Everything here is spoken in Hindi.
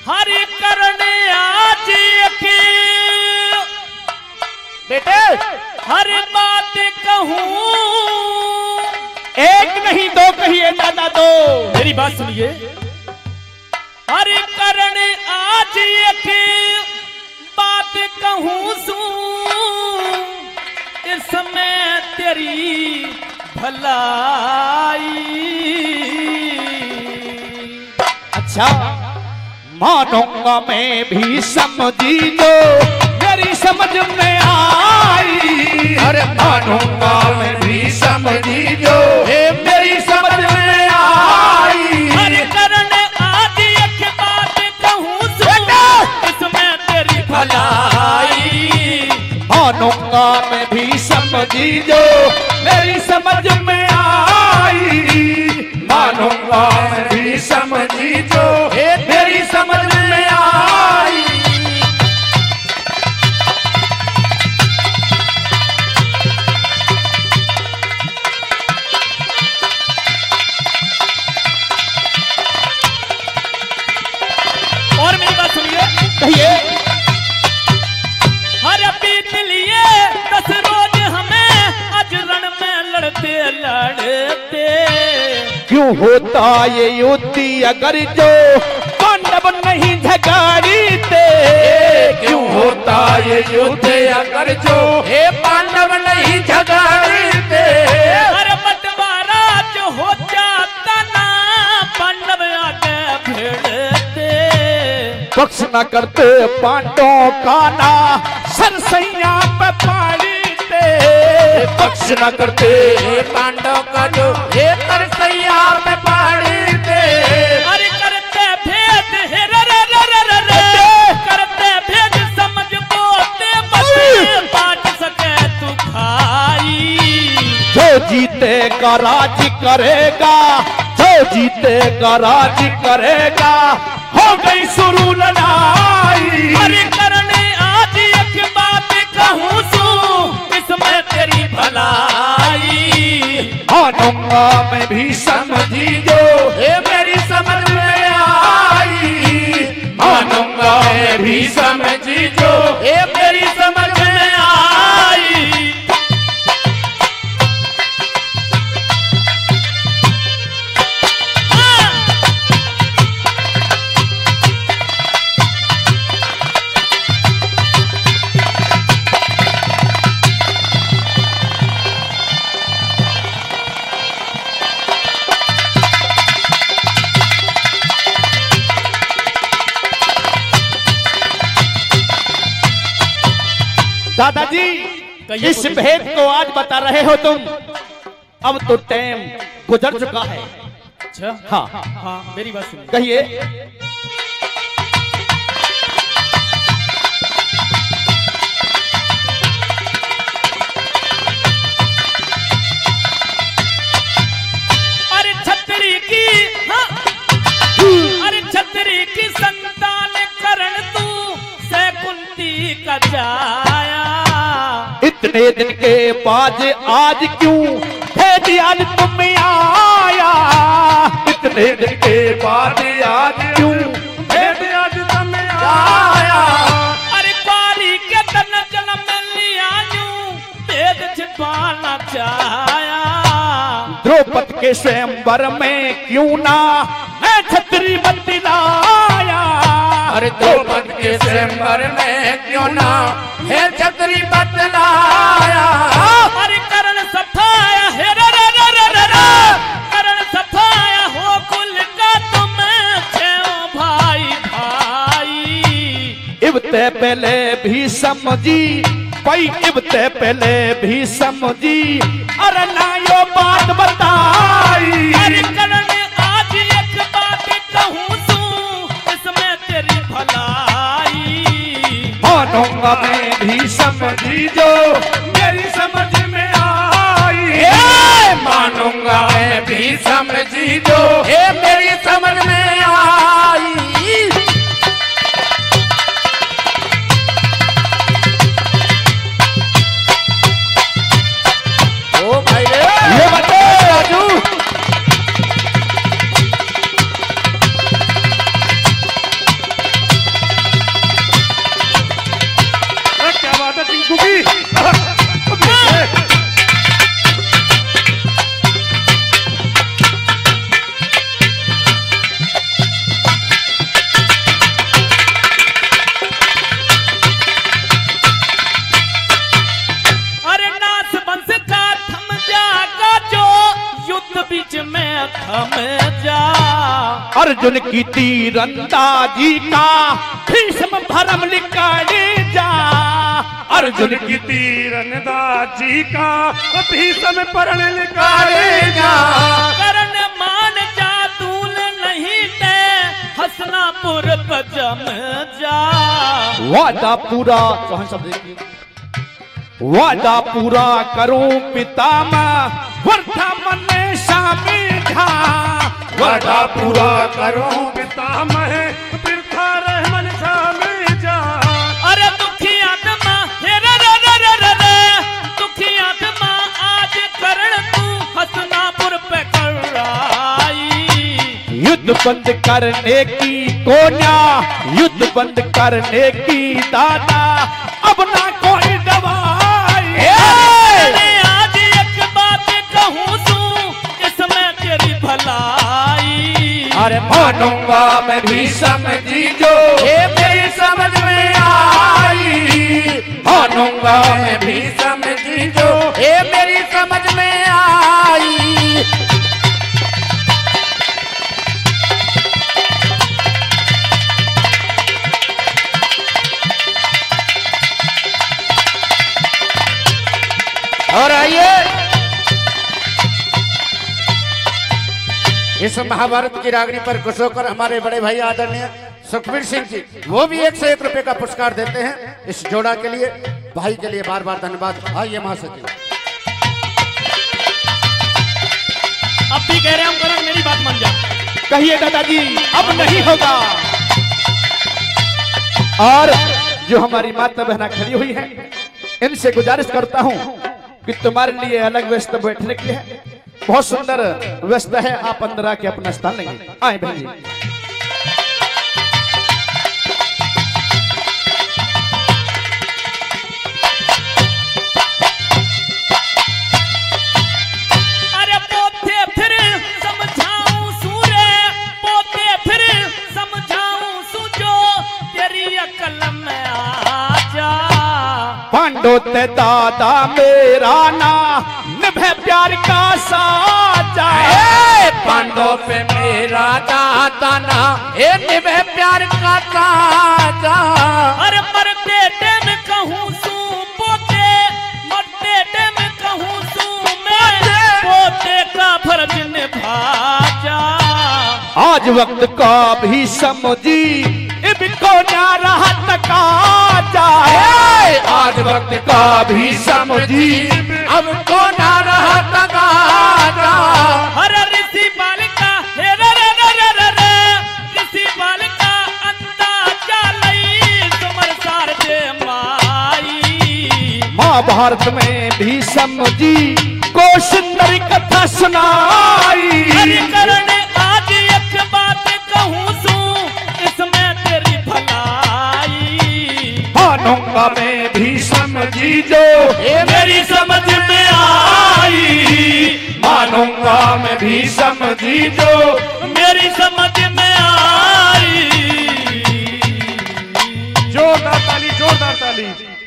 हरि करने आज की बेटे हर बात कहूँ, एक नहीं दो कहिए दादा दो। मेरी बात सुनिए। हर करने आज एक बात कहूँ सुन, इसमें तेरी भलाई। अच्छा मानूंगा मैं भी समझी जो मेरी समझ में आई। अरे मानूंगा मैं भी समझी जो मेरी समझ में आई। हर करने आज एक बात कहूँ सुन, इसमें तेरी भलाई। मानूंगा मैं भी समझी जो मेरी समझ में आई। मानूंगा मैं भी समझी जो मेरी समझ में आई। और मेरी बात सुनिए। कहिए हर बीत लिए 10 रोज हमें आज रण में लड़ते लड़ते। क्यों होता ये युद्धि अगर जो पांडव नहीं झगड़ते। क्यों होता ये युद्ध अगर जो पांडव नहीं झगड़ते। हर बंटवारा जो हो जाता ना पांडव आगे भिड़ते। पक्ष न करते पांडवों का ना सरसैया पे पाड़ते। पक्ष न करते पांडव का जो तरसैया पे पाड़ते। अरे करते भेद हे रे रे रे रे रे रे। करते भेद समझ बोते बचे बांट सके तू खाई। जो जीतेगा राज करेगा, जो जीतेगा राज करेगा, हो गई शुरू लड़ाई। हरि करने आज एक बात कहूँ सुन, इसमें तेरी भलाई। मानूंगा मैं भी समझी जो मेरी समझ में आई। मानूंगा मैं भी समझी जो मेरी समझ में आई। दादाजी इस भेद को आज बता रहे हो तुम, अब तो टाइम गुजर चुका है। अच्छा हाँ हाँ मेरी बात सुनिए। कहिए अरे छतरी की हाँ। अरे छतरी की संतान करण तू से कुंती का जाया। इतने दिन के बाद आज क्यों भेद आज तुम आया। इतने दिन के बाद आज क्यों भेद आज तुम आया। अरे पारी के तन जन्म लिया यूं भेद छिपाना चाया। द्रौपद के स्वयंवर में क्यों ना मैं छतरी बतलाया। अरे द्रौपद के स्वयंवर में क्यों ना है छतरी बतलाया। अरे करण सफाया हे रे रे रे रे रे रे। करण सफाया हो कुल का तुम छो भाई भाई। इबते पहले भी समझी भाई, इबते पहले भी समझी, अरे ना यो बात बताई। अरे करण आज एक बात कहूँ सुन, इसमें तेरी भलाई। मानूंगा मैं भी समझी जो मेरी समझ में आई। मानूंगा मैं भी समझी जो मेरी समझ में आई। ओ भाई रे ये बता राजू, अर्जुन की तीरंदाजी का भीष्म भरम निकाले जा। अर्जुन की तीरंदाजी का भीष्म भरम निकाले जा। कर्ण मान जा तूल नहीं ते हसनापुर पजम जा। वादा पूरा चौहान साहब देखिए, वादा पूरा करूं पितामह वर्धा मन शामिल था। वादा पूरा करूं पितामह वृथा रहमन शामिल जा। अरे दुखी आत्मा हे रे रे रे रे रे रे दुखी आत्मा आज करण तू हसनापुर पे कर आई। युद्ध बंद करने की कोन्या, युद्ध बंद करने की दादा, अब ना कोई दवाई। अरे आज एक बात कहूँ सू इसमें तेरी भलाई। अरे मानूंगा मैं भी समझी जो ये मेरी समझ में आई। मानूंगा मैं भी समझी जो ये मेरी समझ में आई। और आइए इस महाभारत की रागनी पर खुश होकर हमारे बड़े भाई आदरणीय सुखबीर सिंह जी वो भी 101 रुपए का पुरस्कार देते हैं इस जोड़ा के लिए। भाई के लिए बार बार धन्यवाद। आइए महासचिव। अब भी कह रहे हम करण मेरी बात मान जा। कहिए दादाजी अब नहीं होगा। और जो हमारी माता बहना खड़ी हुई है इनसे गुजारिश करता हूं कि तुम्हारे लिए अलग व्यवस्था बैठने के लिए है, बहुत सुंदर व्यवस्था है, आप अंदर आके अपना स्थान लेंगे। आए बहन जी। अरे पोते फिर समझाऊं सूरे पोते फिर समझाऊं सूजो तेरी अकल में आ जा। पांडो ते दादा मेरा ना निभे प्यार का साजा। पांडव पे मेरा दादा ना ये निभे प्यार का साजा। अरे मरते टाइम कहूँ सू पोते मरते टाइम कहूँ सू मैं पोते का फर्ज निभा जा। आज वक्त का भी समझी इनको ना रहा तका जाए। आज वक्त का भी समझी अब को ना रहा तका जा। अरे ऋषि बालिका हे रे रे रे रे रे रे ऋषि बालिका अंदाजा लई तुमर सार दे माई। महाभारत में भी समझी को सुंदर कथा सुनाई। अरे करण आज एक बात कहूँ सू इसमें तेरी भलाई। मानूंगा मैं भी समझी जो ये मेरी समझ में आई। मानूंगा मैं भी समझी जो मेरी समझ में आई। जोरदार ताली, जोरदार ताली।